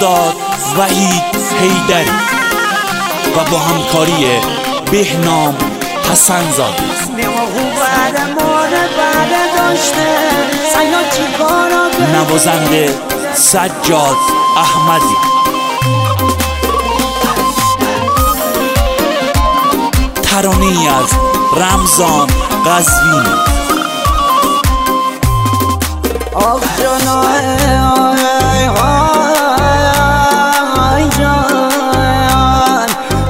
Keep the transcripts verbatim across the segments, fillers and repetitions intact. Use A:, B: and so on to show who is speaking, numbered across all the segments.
A: استاد وحید حیدری و با همکاری بهنام حسن‌زاده. نوازنده سجاد احمدی. ترانه‌ای از رمضان قزوینی.
B: آخ جانای آی آی جان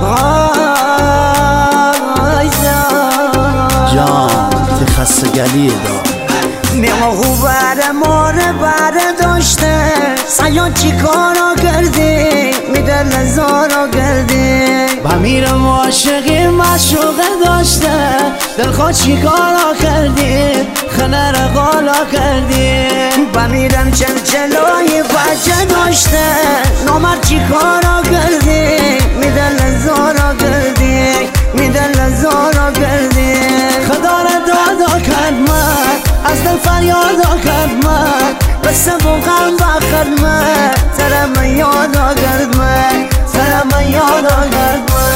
B: آی جان
C: جان تی خسته گلیه دا
B: میماهو بره ماره بره داشته سیاد چی کارا کردی میده لزارا کردی
C: بمیرم عاشقی مشوقه داشته دلخواه چی کارا کردی خنه را قالا کردی
B: بمیرم چلچلای بچه داشته نامرد چی کارا کردی میده لزارا کردی میده لزارا کردی
C: خدا را دادا کرد من از دل فریادا کرد من
B: بسه بغم بخد من ترم یادا کرد من ترم یادا کرد من.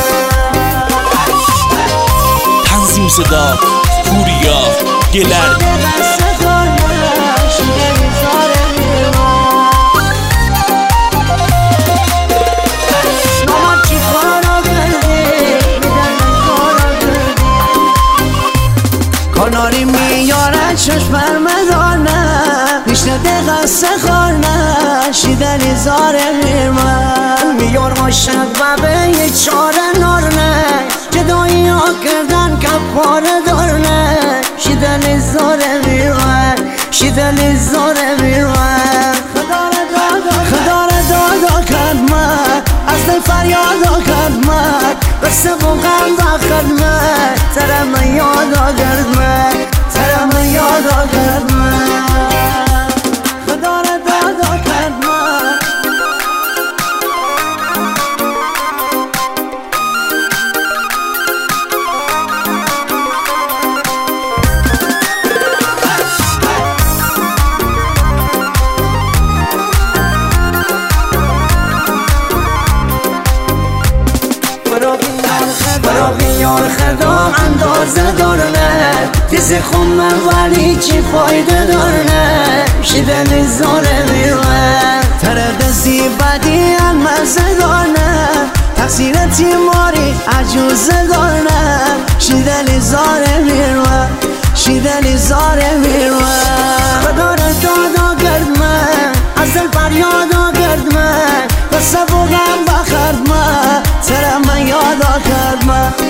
A: تنظیم صدا پوریا گلر.
C: کناری میاره چشم برمدانه پیشنه دقصه خورنه شیدنی زاره میرمن
B: میار عاشق و به یه چاره نارنه جدایی ها کردن کپاره دارنه شیدنی زاره میرمن شیدنی زاره میرمن
C: خدا را دادا کرد من از دل فریادا کرد من
B: بسه بغم بخد من ترم یادا کرد من ترم یادا کرد من
C: خدا را دادا کرد من
B: برا بیار خدام اندازه دارنه تیز خون من ولی چی فایده دارنه شیدن زاره میرمه
C: ترد زیبدی المزه دارنه تقصیر تیماری عجوزه دارنه شیدن زاره میرمه شیدن زاره میرمه
B: خدا را دادا کرد من از دل فریادا کرد من
C: بسه بغم بخرد من ترم یادا کرد من